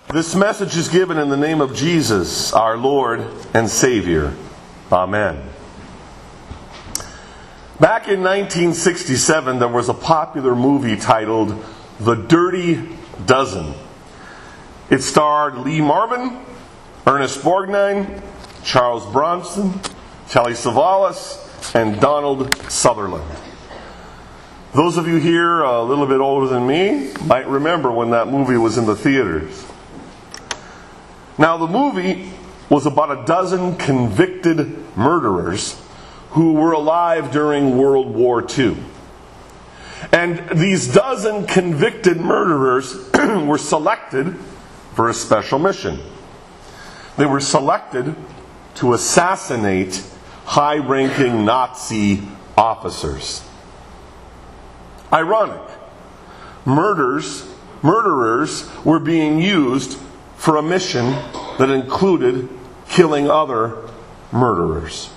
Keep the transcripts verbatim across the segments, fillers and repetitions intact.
This message is given in the name of Jesus, our Lord and Savior. Amen. Back in nineteen sixty-seven, there was a popular movie titled The Dirty Dozen. It starred Lee Marvin, Ernest Borgnine, Charles Bronson, Telly Savalas, and Donald Sutherland. Those of you here a little bit older than me might remember when that movie was in the theaters. Now, the movie was about a dozen convicted murderers who were alive during World War Two. And these dozen convicted murderers were selected for a special mission. They were selected to assassinate high-ranking Nazi officers. Ironic. Murders, murderers were being used for a mission that included killing other murderers.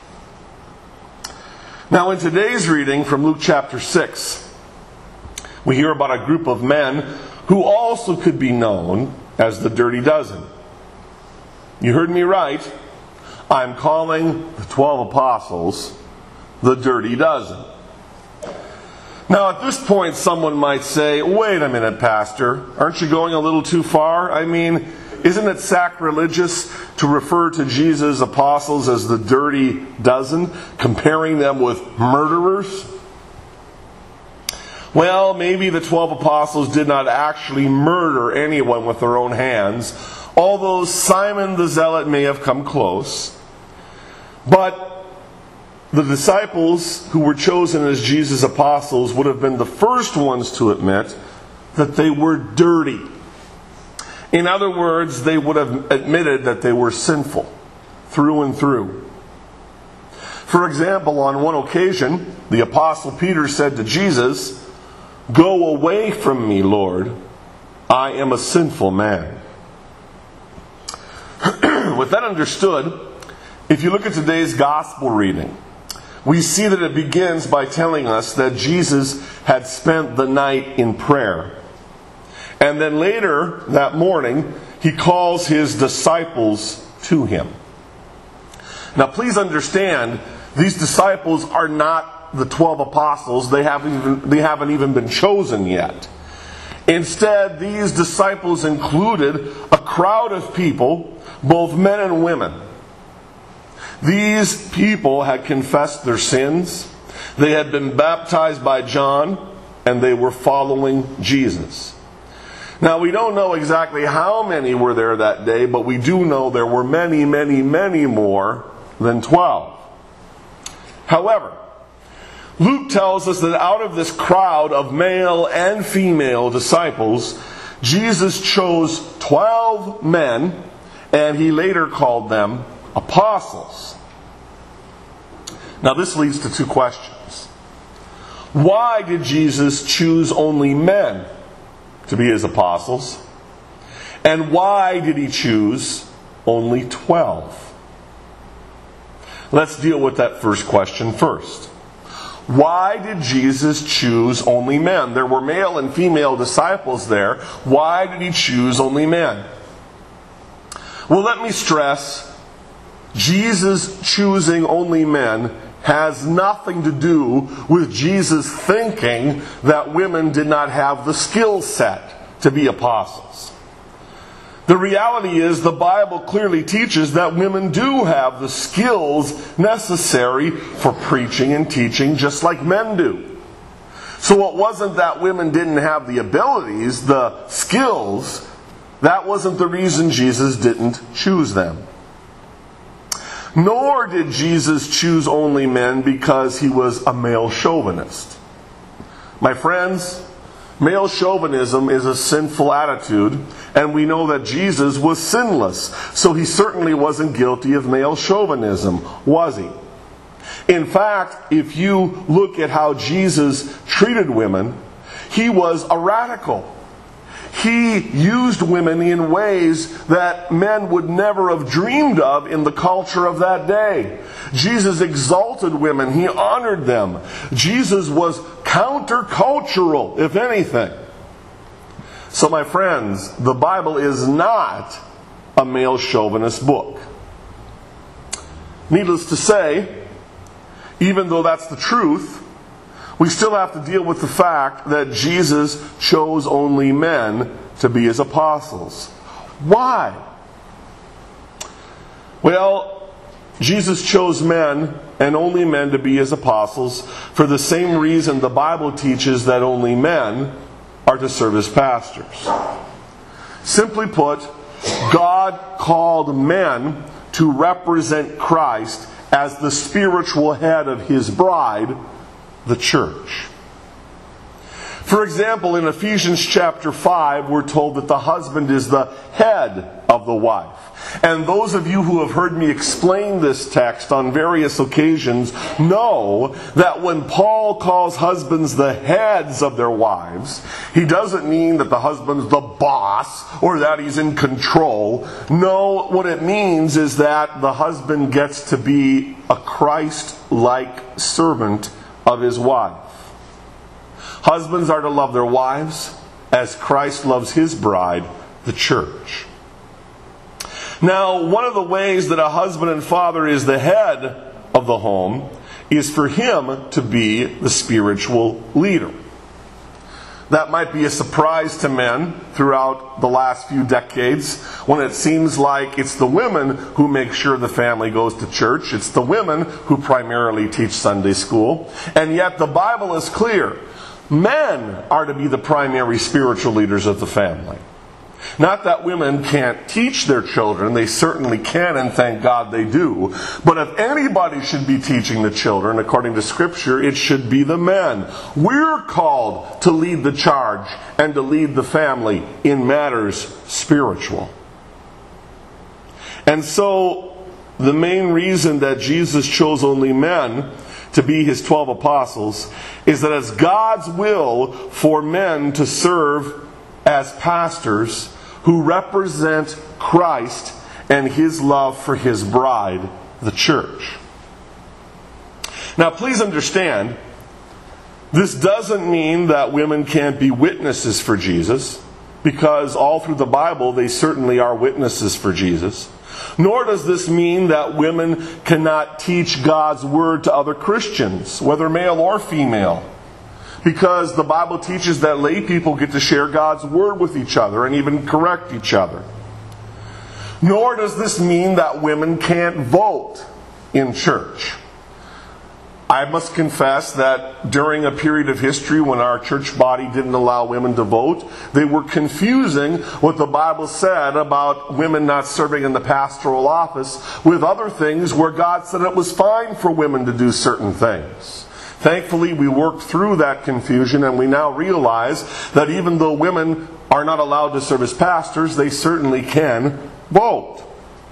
Now, in today's reading from Luke chapter six, we hear about a group of men who also could be known as the Dirty Dozen. You heard me right. I'm calling the twelve apostles the Dirty Dozen. Now, at this point, someone might say, wait a minute, Pastor, aren't you going a little too far? I mean, isn't it sacrilegious to refer to Jesus' apostles as the Dirty Dozen, comparing them with murderers? Well, maybe the twelve apostles did not actually murder anyone with their own hands, although Simon the Zealot may have come close. But the disciples who were chosen as Jesus' apostles would have been the first ones to admit that they were dirty. In other words, they would have admitted that they were sinful through and through. For example, on one occasion, the apostle Peter said to Jesus, "Go away from me, Lord. I am a sinful man." With that understood, if you look at today's gospel reading, we see that it begins by telling us that Jesus had spent the night in prayer. And then later that morning, he calls his disciples to him. Now please understand, these disciples are not the twelve apostles. They haven't even, they haven't even been chosen yet. Instead, these disciples included a crowd of people, both men and women. These people had confessed their sins, they had been baptized by John, and they were following Jesus. Now, we don't know exactly how many were there that day, but we do know there were many, many, many more than twelve. However, Luke tells us that out of this crowd of male and female disciples, Jesus chose twelve men, and he later called them apostles. Now this leads to two questions. Why did Jesus choose only men to be his apostles? And why did he choose only twelve? Let's deal with that first question first. Why did Jesus choose only men? There were male and female disciples there. Why did he choose only men? Well, let me stress, Jesus choosing only men has nothing to do with Jesus thinking that women did not have the skill set to be apostles. The reality is the Bible clearly teaches that women do have the skills necessary for preaching and teaching just like men do. So it wasn't that women didn't have the abilities, the skills. That wasn't the reason Jesus didn't choose them. Nor did Jesus choose only men because he was a male chauvinist. My friends, male chauvinism is a sinful attitude, and we know that Jesus was sinless, so he certainly wasn't guilty of male chauvinism, was he? In fact, if you look at how Jesus treated women, he was a radical. He used women in ways that men would never have dreamed of in the culture of that day. Jesus exalted women. He honored them. Jesus was countercultural, if anything. So my friends, the Bible is not a male chauvinist book. Needless to say, even though that's the truth, we still have to deal with the fact that Jesus chose only men to be his apostles. Why? Well, Jesus chose men and only men to be his apostles for the same reason the Bible teaches that only men are to serve as pastors. Simply put, God called men to represent Christ as the spiritual head of his bride, the church. For example, in Ephesians chapter five, we're told that the husband is the head of the wife. And those of you who have heard me explain this text on various occasions know that when Paul calls husbands the heads of their wives, he doesn't mean that the husband's the boss or that he's in control. No, what it means is that the husband gets to be a Christ-like servant of his wife. Husbands are to love their wives as Christ loves his bride, the church. Now, one of the ways that a husband and father is the head of the home is for him to be the spiritual leader. That might be a surprise to men throughout the last few decades when it seems like it's the women who make sure the family goes to church. It's the women who primarily teach Sunday school. And yet the Bible is clear. Men are to be the primary spiritual leaders of the family. Not that women can't teach their children. They certainly can, and thank God they do. But if anybody should be teaching the children, according to Scripture, it should be the men. We're called to lead the charge and to lead the family in matters spiritual. And so, the main reason that Jesus chose only men to be his twelve apostles is that it's God's will for men to serve as pastors who represent Christ and his love for his bride, the church. Now, please understand, this doesn't mean that women can't be witnesses for Jesus, because all through the Bible they certainly are witnesses for Jesus. Nor does this mean that women cannot teach God's word to other Christians, whether male or female. Because the Bible teaches that lay people get to share God's word with each other and even correct each other. Nor does this mean that women can't vote in church. I must confess that during a period of history when our church body didn't allow women to vote, they were confusing what the Bible said about women not serving in the pastoral office with other things where God said it was fine for women to do certain things. Thankfully, we worked through that confusion, and we now realize that even though women are not allowed to serve as pastors, they certainly can vote.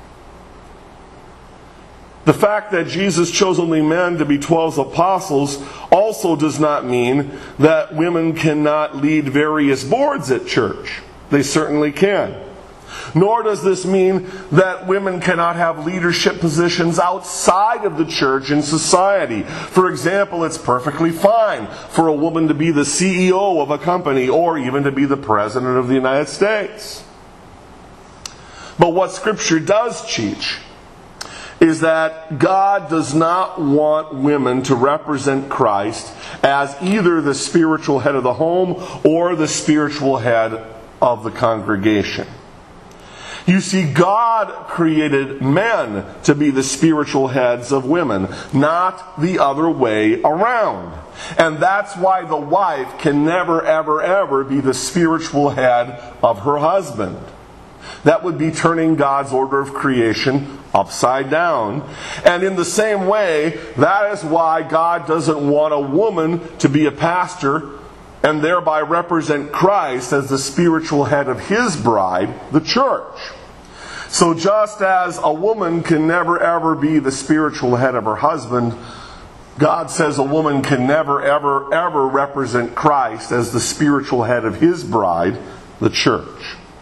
The fact that Jesus chose only men to be twelve apostles also does not mean that women cannot lead various boards at church. They certainly can. Nor does this mean that women cannot have leadership positions outside of the church in society. For example, it's perfectly fine for a woman to be the C E O of a company or even to be the President of the United States. But what Scripture does teach is that God does not want women to represent Christ as either the spiritual head of the home or the spiritual head of the congregation. You see, God created men to be the spiritual heads of women, not the other way around. And that's why the wife can never, ever, ever be the spiritual head of her husband. That would be turning God's order of creation upside down. And in the same way, that is why God doesn't want a woman to be a pastor and thereby represent Christ as the spiritual head of his bride, the church. So just as a woman can never ever be the spiritual head of her husband, God says a woman can never ever ever represent Christ as the spiritual head of his bride, the church.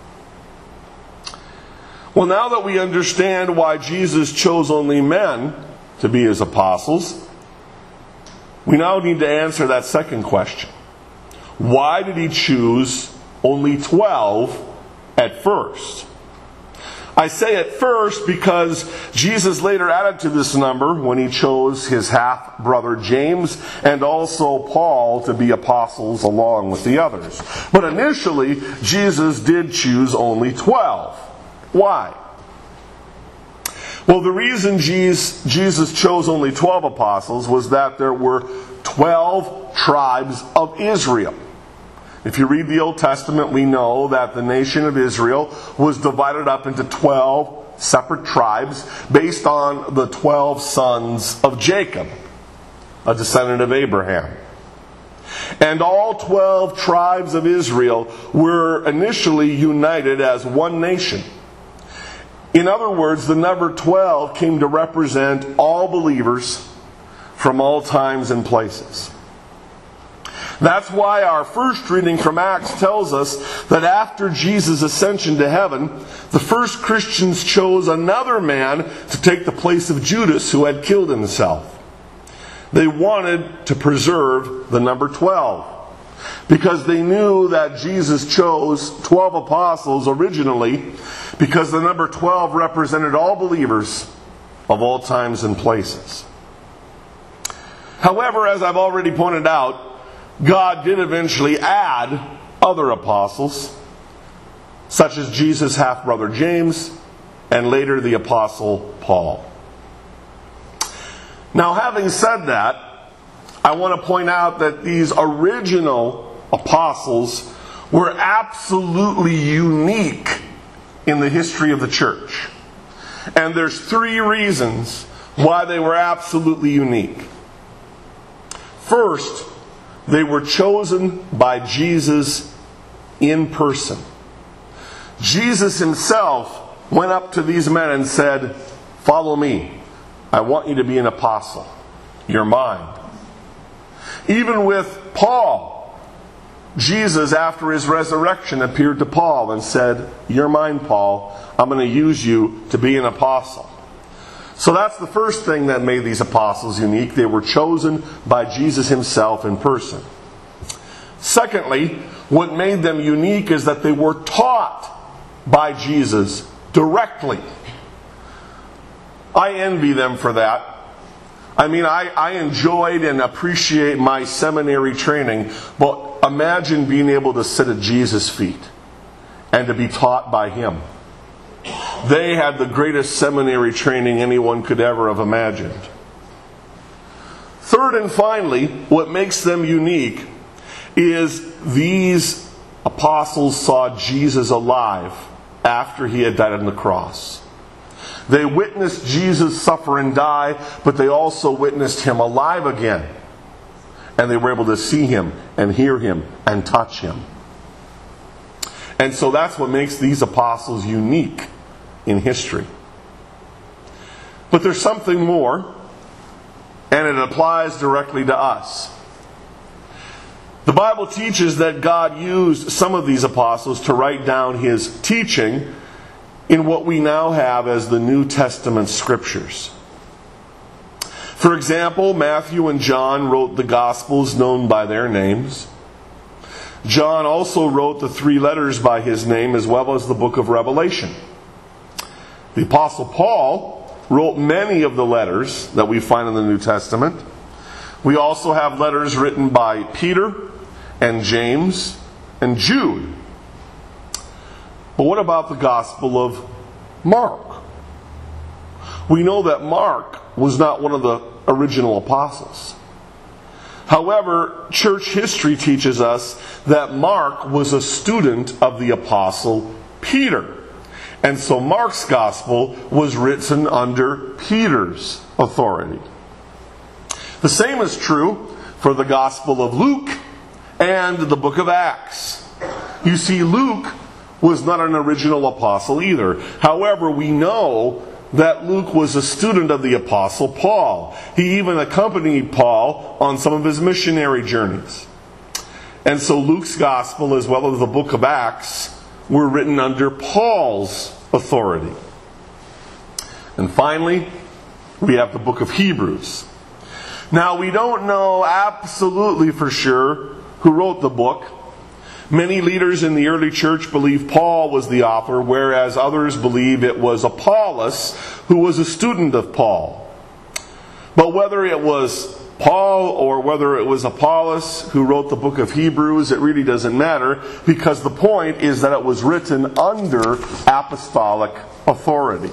Well, now that we understand why Jesus chose only men to be his apostles, we now need to answer that second question. Why did he choose only twelve at first. I say at first because Jesus later added to this number when he chose his half-brother James and also Paul to be apostles along with the others. But initially, Jesus did choose only twelve. Why? Well, the reason Jesus chose only twelve apostles was that there were twelve tribes of Israel. If you read the Old Testament, we know that the nation of Israel was divided up into twelve separate tribes based on the twelve sons of Jacob, a descendant of Abraham. And all twelve tribes of Israel were initially united as one nation. In other words, the number twelve came to represent all believers from all times and places. That's why our first reading from Acts tells us that after Jesus' ascension to heaven, the first Christians chose another man to take the place of Judas, who had killed himself. They wanted to preserve the number twelve because they knew that Jesus chose twelve apostles originally because the number twelve represented all believers of all times and places. However, as I've already pointed out, God did eventually add other apostles, such as Jesus' half-brother James, and later the apostle Paul. Now, having said that, I want to point out that these original apostles were absolutely unique in the history of the church. And there's three reasons why they were absolutely unique. First, they were chosen by Jesus in person. Jesus himself went up to these men and said, "Follow me. I want you to be an apostle. You're mine." Even with Paul, Jesus, after his resurrection, appeared to Paul and said, "You're mine, Paul. I'm going to use you to be an apostle." So that's the first thing that made these apostles unique. They were chosen by Jesus himself in person. Secondly, what made them unique is that they were taught by Jesus directly. I envy them for that. I mean, I, I enjoyed and appreciate my seminary training, but imagine being able to sit at Jesus' feet and to be taught by him. They had the greatest seminary training anyone could ever have imagined. Third and finally, what makes them unique is these apostles saw Jesus alive after he had died on the cross. They witnessed Jesus suffer and die, but they also witnessed him alive again. And they were able to see him and hear him and touch him. And so that's what makes these apostles unique in history. But there's something more, and it applies directly to us. The Bible teaches that God used some of these apostles to write down his teaching in what we now have as the New Testament scriptures. For example, Matthew and John wrote the Gospels known by their names. John also wrote the three letters by his name, as well as the book of Revelation. The Apostle Paul wrote many of the letters that we find in the New Testament. We also have letters written by Peter and James and Jude. But what about the Gospel of Mark? We know that Mark was not one of the original apostles. However, church history teaches us that Mark was a student of the apostle Peter. And so Mark's gospel was written under Peter's authority. The same is true for the Gospel of Luke and the book of Acts. You see, Luke was not an original apostle either. However, we know that Luke was a student of the apostle Paul. He even accompanied Paul on some of his missionary journeys. And so Luke's gospel, as well as the book of Acts, were written under Paul's authority. And finally, we have the book of Hebrews. Now, we don't know absolutely for sure who wrote the book, Many leaders in the early church believe Paul was the author, whereas others believe it was Apollos, who was a student of Paul. But whether it was Paul or whether it was Apollos who wrote the book of Hebrews, it really doesn't matter, because the point is that it was written under apostolic authority.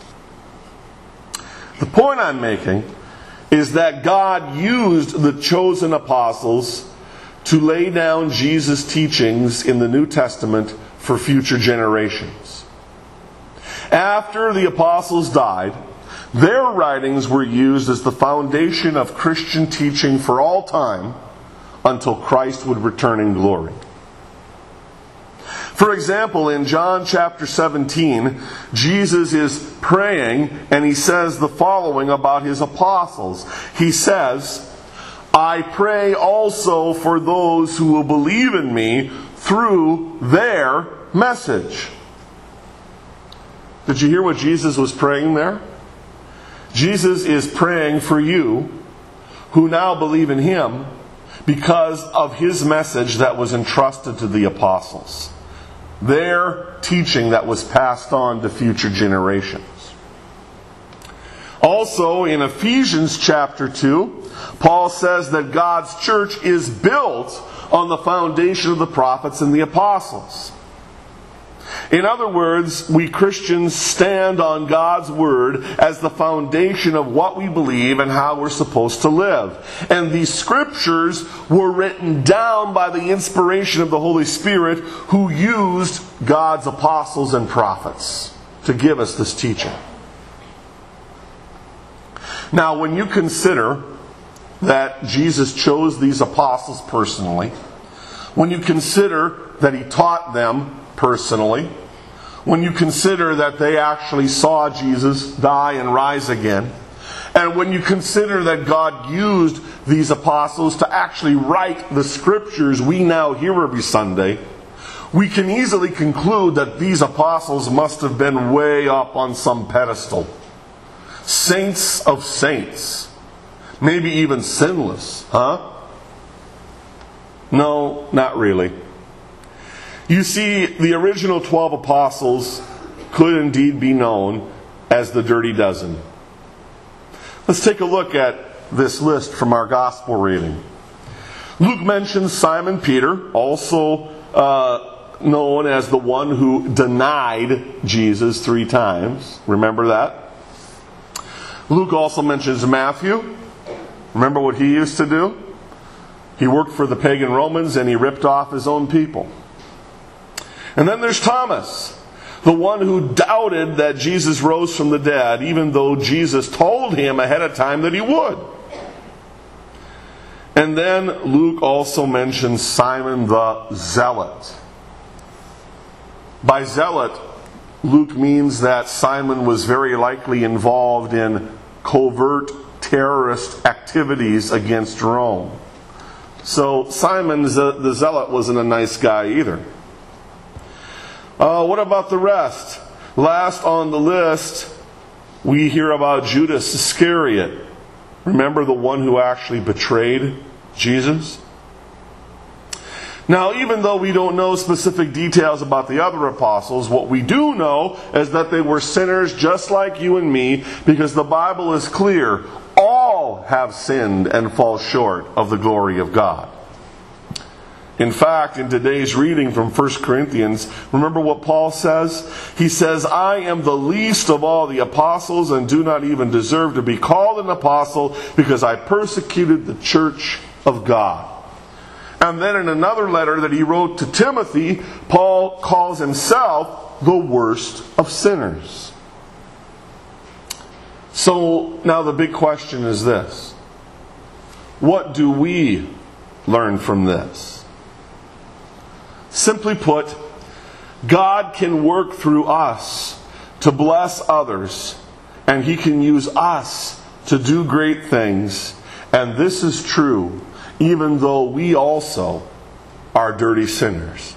The point I'm making is that God used the chosen apostles to lay down Jesus' teachings in the New Testament for future generations. After the apostles died, their writings were used as the foundation of Christian teaching for all time until Christ would return in glory. For example, in John chapter seventeen, Jesus is praying and he says the following about his apostles. He says, I pray also for those who will believe in me through their message. Did you hear what Jesus was praying there? Jesus is praying for you who now believe in him because of his message that was entrusted to the apostles. Their teaching that was passed on to future generations. Also, in Ephesians chapter two, Paul says that God's church is built on the foundation of the prophets and the apostles. In other words, we Christians stand on God's Word as the foundation of what we believe and how we're supposed to live. And these scriptures were written down by the inspiration of the Holy Spirit, who used God's apostles and prophets to give us this teaching. Now, when you consider that Jesus chose these apostles personally, when you consider that he taught them personally, when you consider that they actually saw Jesus die and rise again, and when you consider that God used these apostles to actually write the scriptures we now hear every Sunday, we can easily conclude that these apostles must have been way up on some pedestal. Saints of saints. Maybe even sinless, huh? No, not really. You see, the original twelve apostles could indeed be known as the Dirty Dozen. Let's take a look at this list from our gospel reading. Luke mentions Simon Peter, also uh, known as the one who denied Jesus three times. Remember that? Luke also mentions Matthew. Remember what he used to do? He worked for the pagan Romans and he ripped off his own people. And then there's Thomas, the one who doubted that Jesus rose from the dead, even though Jesus told him ahead of time that he would. And then Luke also mentions Simon the Zealot. By zealot, Luke means that Simon was very likely involved in covert terrorist activities against Rome. So Simon the Zealot wasn't a nice guy either. Uh, what about the rest? Last on the list, we hear about Judas Iscariot. Remember the one who actually betrayed Jesus? Now, even though we don't know specific details about the other apostles, what we do know is that they were sinners just like you and me, because the Bible is clear. All have sinned and fall short of the glory of God. In fact, in today's reading from First Corinthians, remember what Paul says? He says, I am the least of all the apostles and do not even deserve to be called an apostle because I persecuted the church of God. And then in another letter that he wrote to Timothy, Paul calls himself the worst of sinners. So now the big question is this. What do we learn from this? Simply put, God can work through us to bless others, and He can use us to do great things. And this is true, even though we also are dirty sinners.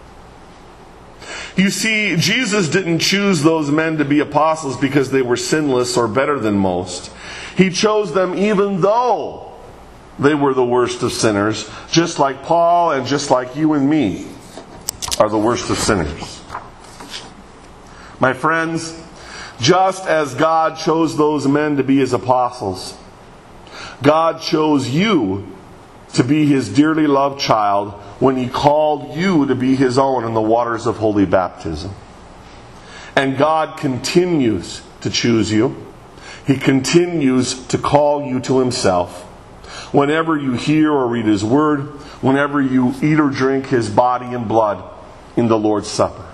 You see, Jesus didn't choose those men to be apostles because they were sinless or better than most. He chose them even though they were the worst of sinners, just like Paul and just like you and me. are the worst of sinners. My friends, just as God chose those men to be His apostles, God chose you to be His dearly loved child when He called you to be His own in the waters of holy baptism. And God continues to choose you. He continues to call you to Himself. Whenever you hear or read His Word, whenever you eat or drink His body and blood in the Lord's Supper.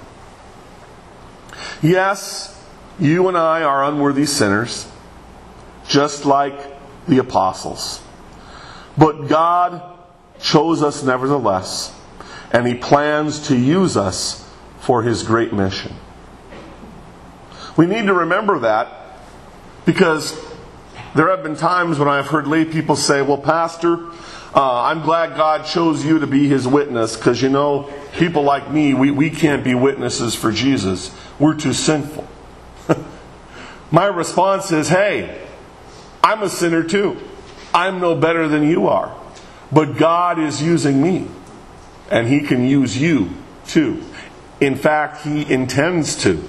Yes, you and I are unworthy sinners, just like the apostles. But God chose us nevertheless, and He plans to use us for His great mission. We need to remember that, because there have been times when I've heard lay people say, well, Pastor, uh, I'm glad God chose you to be His witness, because, you know, people like me, we, we can't be witnesses for Jesus. We're too sinful. My response is, hey, I'm a sinner too. I'm no better than you are. But God is using me. And He can use you too. In fact, He intends to.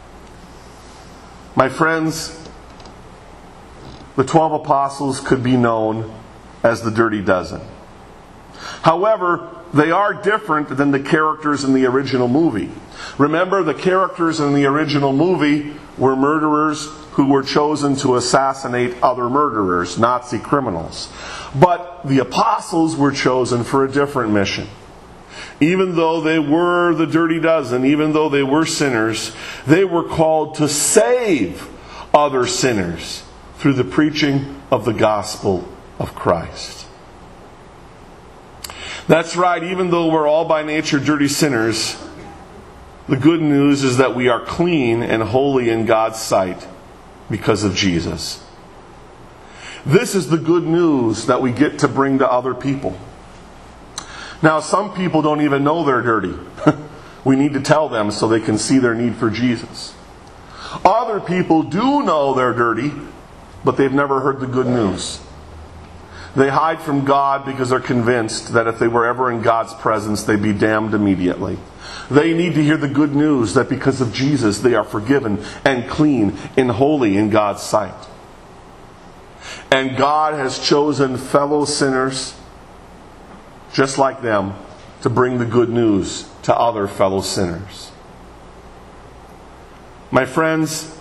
My friends, the twelve apostles could be known as the Dirty Dozen. However, they are different than the characters in the original movie. Remember, the characters in the original movie were murderers who were chosen to assassinate other murderers, Nazi criminals. But the apostles were chosen for a different mission. Even though they were the Dirty Dozen, even though they were sinners, they were called to save other sinners through the preaching of the gospel of Christ. That's right, even though we're all by nature dirty sinners, the good news is that we are clean and holy in God's sight because of Jesus. This is the good news that we get to bring to other people. Now, some people don't even know they're dirty. We need to tell them so they can see their need for Jesus. Other people do know they're dirty, but they've never heard the good news. They hide from God because they're convinced that if they were ever in God's presence, they'd be damned immediately. They need to hear the good news that because of Jesus, they are forgiven and clean and holy in God's sight. And God has chosen fellow sinners just like them to bring the good news to other fellow sinners. My friends,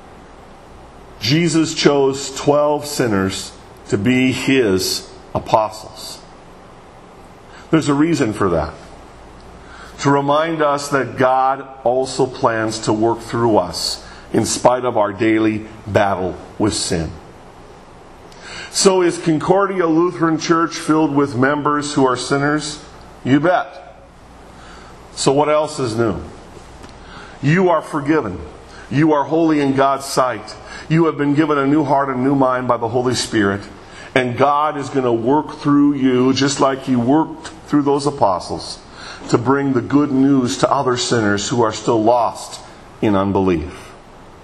Jesus chose twelve sinners to be His apostles. There's a reason for that. To remind us that God also plans to work through us in spite of our daily battle with sin. So is Concordia Lutheran Church filled with members who are sinners? You bet. So what else is new? You are forgiven. You are holy in God's sight. You have been given a new heart and new mind by the Holy Spirit. And God is going to work through you just like He worked through those apostles to bring the good news to other sinners who are still lost in unbelief.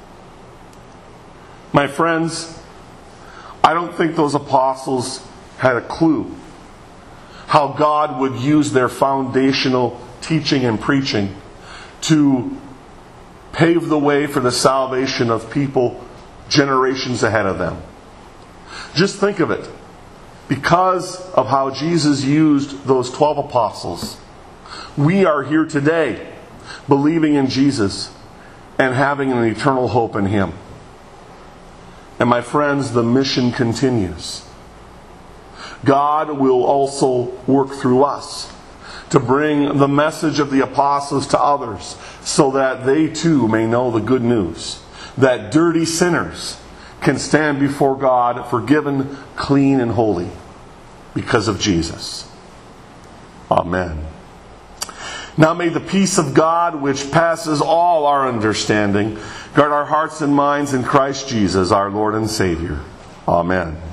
My friends, I don't think those apostles had a clue how God would use their foundational teaching and preaching to pave the way for the salvation of people generations ahead of them. Just think of it. Because of how Jesus used those twelve apostles, we are here today believing in Jesus and having an eternal hope in Him. And my friends, the mission continues. God will also work through us to bring the message of the apostles to others so that they too may know the good news that dirty sinners can stand before God forgiven, clean, and holy because of Jesus. Amen. Now may the peace of God, which passes all our understanding, guard our hearts and minds in Christ Jesus, our Lord and Savior. Amen.